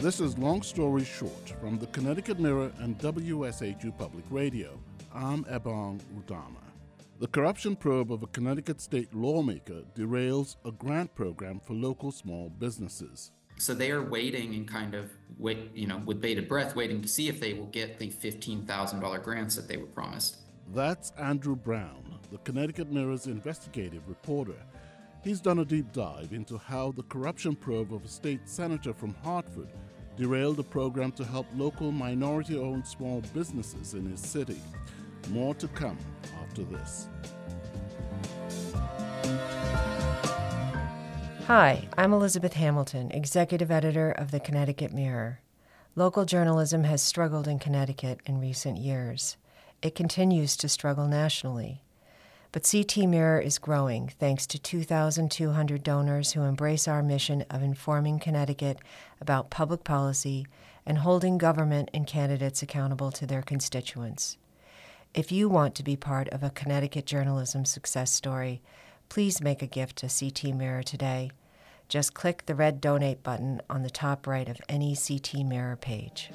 This is Long Story Short from the Connecticut Mirror and WSHU Public Radio. I'm Ebong Udama. The corruption probe of a Connecticut state lawmaker derails a grant program for local small businesses. So they are waiting and with bated breath, waiting to see if they will get the $15,000 grants that they were promised. That's Andrew Brown, the Connecticut Mirror's investigative reporter. He's done a deep dive into how the corruption probe of a state senator from Hartford derailed a program to help local minority-owned small businesses in his city. More to come after this. Hi, I'm Elizabeth Hamilton, executive editor of the Connecticut Mirror. Local journalism has struggled in Connecticut in recent years. It continues to struggle nationally. But CT Mirror is growing thanks to 2,200 donors who embrace our mission of informing Connecticut about public policy and holding government and candidates accountable to their constituents. If you want to be part of a Connecticut journalism success story, please make a gift to CT Mirror today. Just click the red donate button on the top right of any CT Mirror page.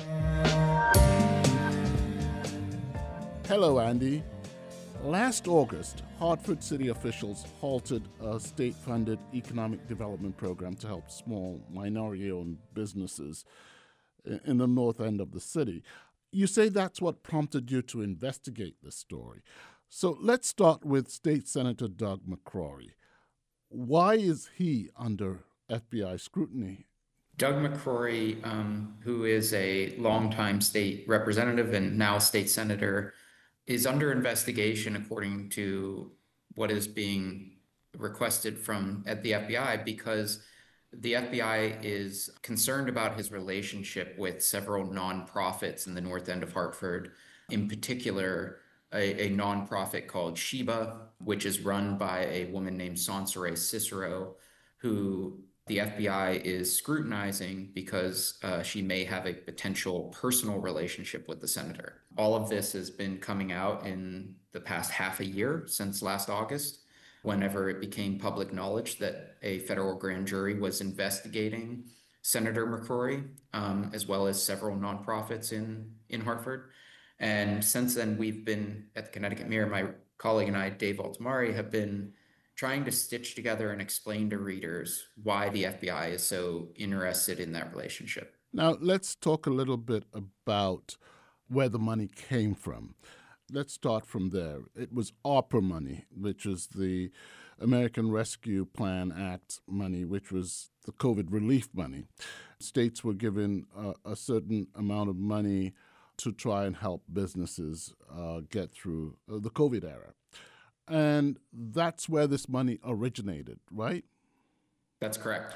Hello, Andy. Last August, Hartford city officials halted a state-funded economic development program to help small, minority-owned businesses in the north end of the city. You say that's what prompted you to investigate this story. So let's start with State Senator Doug McCrory. Why is he under FBI scrutiny? Doug McCrory, who is a longtime state representative and now state senator, is under investigation according to what is being requested at the FBI because the FBI is concerned about his relationship with several nonprofits in the north end of Hartford, in particular a nonprofit called Sheba, which is run by a woman named Sansere Cicero, who the FBI is scrutinizing because she may have a potential personal relationship with the senator. All of this has been coming out in the past half a year since last August, whenever it became public knowledge that a federal grand jury was investigating Senator McCrory, as well as several nonprofits in Hartford. And since then, we've been at the Connecticut Mirror, my colleague and I, Dave Altamari, have been trying to stitch together and explain to readers why the FBI is so interested in that relationship. Now, let's talk a little bit about where the money came from. Let's start from there. It was ARPA money, which is the American Rescue Plan Act money, which was the COVID relief money. States were given a certain amount of money to try and help businesses get through the COVID era. And that's where this money originated, right? That's correct.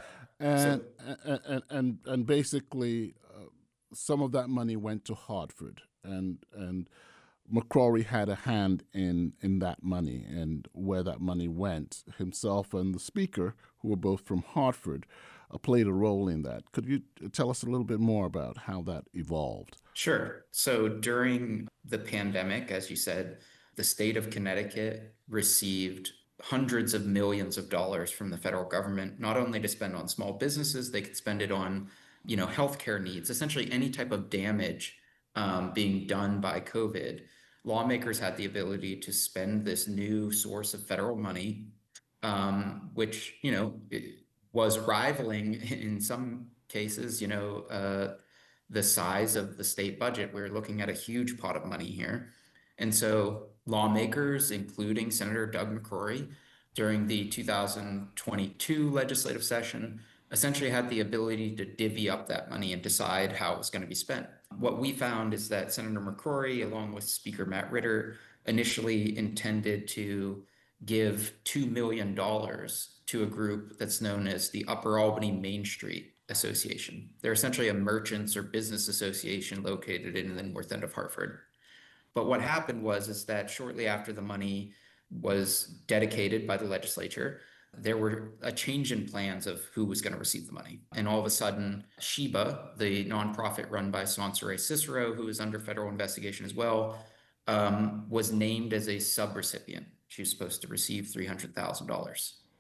And basically, some of that money went to Hartford, and McCrory had a hand in that money and where that money went. Himself and the speaker, who were both from Hartford, played a role in that. Could you tell us a little bit more about how that evolved? Sure. So during the pandemic, as you said, the state of Connecticut received hundreds of millions of dollars from the federal government, not only to spend on small businesses, they could spend it on, healthcare needs, essentially any type of damage being done by COVID. Lawmakers had the ability to spend this new source of federal money, which, was rivaling in some cases, the size of the state budget. We're looking at a huge pot of money here. And so lawmakers, including Senator Doug McCrory, during the 2022 legislative session, essentially had the ability to divvy up that money and decide how it was going to be spent. What we found is that Senator McCrory, along with Speaker Matt Ritter, initially intended to give $2 million to a group that's known as the Upper Albany Main Street Association. They're essentially a merchants or business association located in the north end of Hartford. But what happened is that shortly after the money was dedicated by the legislature, there were a change in plans of who was going to receive the money. And all of a sudden, Sheba, the nonprofit run by Sansere Cicero, who is under federal investigation as well, was named as a subrecipient. She was supposed to receive $300,000.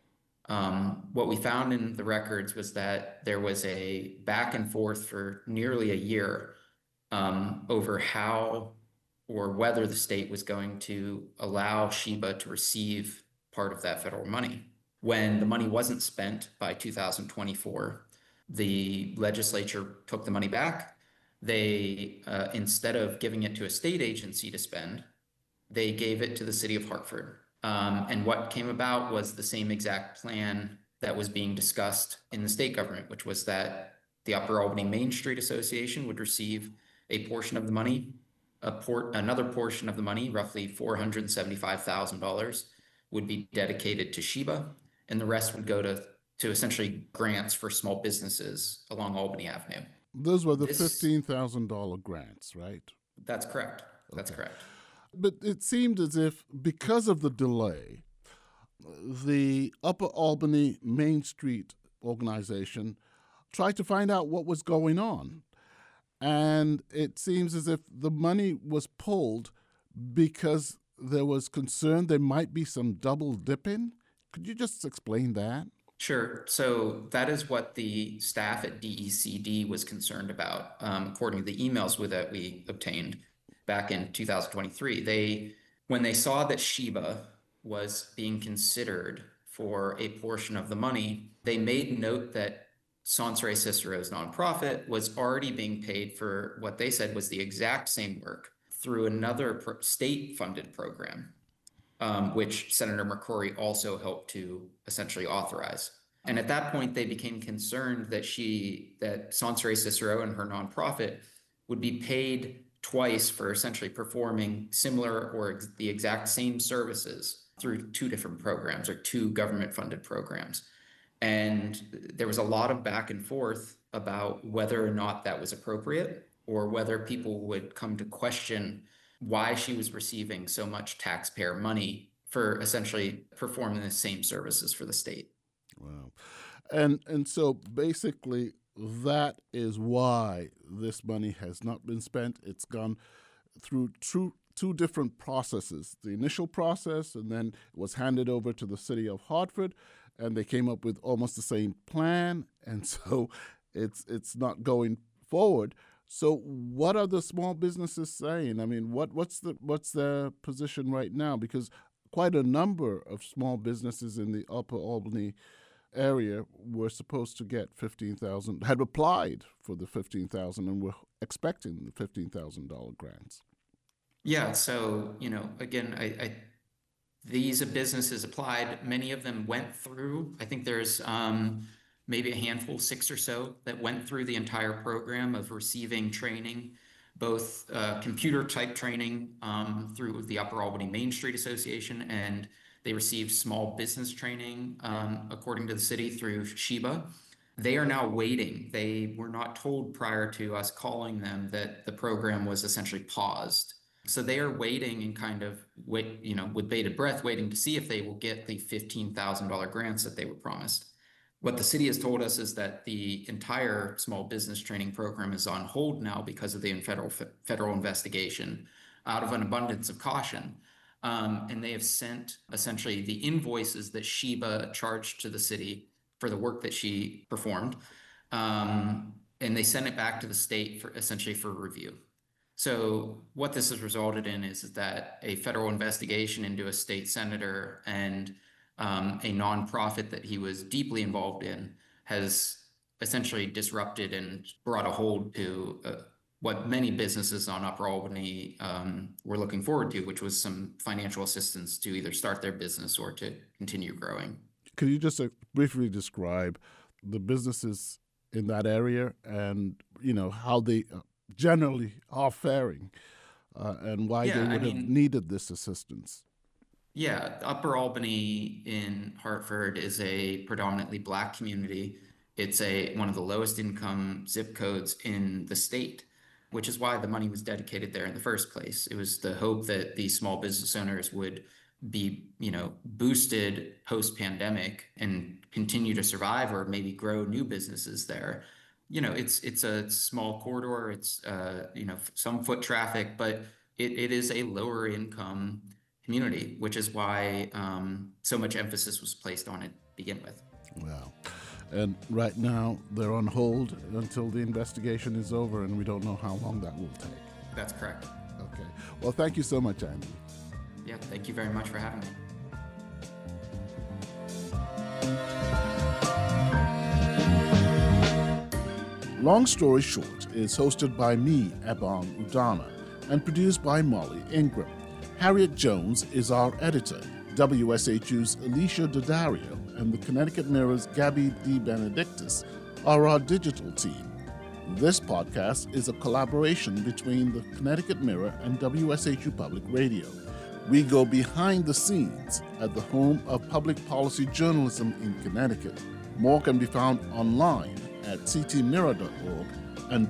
What we found in the records was that there was a back and forth for nearly a year over how or whether the state was going to allow Sheba to receive part of that federal money. When the money wasn't spent by 2024, the legislature took the money back. They, instead of giving it to a state agency to spend, they gave it to the city of Hartford. And what came about was the same exact plan that was being discussed in the state government, which was that the Upper Albany Main Street Association would receive a portion of the money, another portion of the money, roughly $475,000, would be dedicated to Sheba, and the rest would go to essentially grants for small businesses along Albany Avenue. Those were the $15,000 grants, right? That's correct. That's correct. But it seemed as if because of the delay, the Upper Albany Main Street organization tried to find out what was going on. And it seems as if the money was pulled because there was concern there might be some double dipping. Could you just explain that? Sure. So that is what the staff at DECD was concerned about, according to the emails that we obtained back in 2023. When they saw that Sheba was being considered for a portion of the money, they made note that Sans Rey Cicero's nonprofit was already being paid for what they said was the exact same work through another state-funded program, which Senator McCrory also helped to essentially authorize. And at that point, they became concerned that Sans Rey Cicero and her nonprofit would be paid twice for essentially performing similar or the exact same services through two different programs or two government-funded programs. And there was a lot of back and forth about whether or not that was appropriate or whether people would come to question why she was receiving so much taxpayer money for essentially performing the same services for the state. Wow. And so basically that is why this money has not been spent. It's gone through two different processes, the initial process, and then it was handed over to the city of Hartford, and they came up with almost the same plan, and so it's not going forward. So what are the small businesses saying? I mean, what's their position right now? Because quite a number of small businesses in the Upper Albany area were supposed to get $15,000, had applied for the $15,000 and were expecting the $15,000 grants. Yeah, so, again, these businesses applied. Many of them went through. I think there's maybe a handful, 6 or so, that went through the entire program of receiving training, both computer type training through the Upper Albany Main Street Association, and they received small business training, according to the city, through Sheba. They are now waiting. They were not told prior to us calling them that the program was essentially paused. So they are waiting and kind of with bated breath, waiting to see if they will get the $15,000 grants that they were promised. What the city has told us is that the entire small business training program is on hold now because of the federal investigation, out of an abundance of caution. And they have sent essentially the invoices that Sheba charged to the city for the work that she performed, and they sent it back to the state for review. So what this has resulted in is that a federal investigation into a state senator and a nonprofit that he was deeply involved in has essentially disrupted and brought a hold to what many businesses on Upper Albany were looking forward to, which was some financial assistance to either start their business or to continue growing. Could you just briefly describe the businesses in that area and, how they generally are faring and why they would have needed this assistance? Yeah, Upper Albany in Hartford is a predominantly Black community. It's one of the lowest income zip codes in the state, which is why the money was dedicated there in the first place. It was the hope that these small business owners would be, boosted post-pandemic and continue to survive or maybe grow new businesses there. It's a small corridor. It's, some foot traffic, but it is a lower income community, which is why so much emphasis was placed on it begin with. Wow. And right now, they're on hold until the investigation is over, and we don't know how long that will take. That's correct. Okay. Well, thank you so much, Andy. Yeah, thank you very much for having me. Long Story Short is hosted by me, Ebong Udana, and produced by Molly Ingram. Harriet Jones is our editor. WSHU's Alicia Daddario and the Connecticut Mirror's Gabby DeBenedictis are our digital team. This podcast is a collaboration between the Connecticut Mirror and WSHU Public Radio. We go behind the scenes at the home of public policy journalism in Connecticut. More can be found online at ctmirror.org and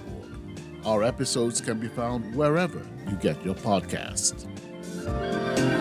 wshu.org. Our episodes can be found wherever you get your podcasts.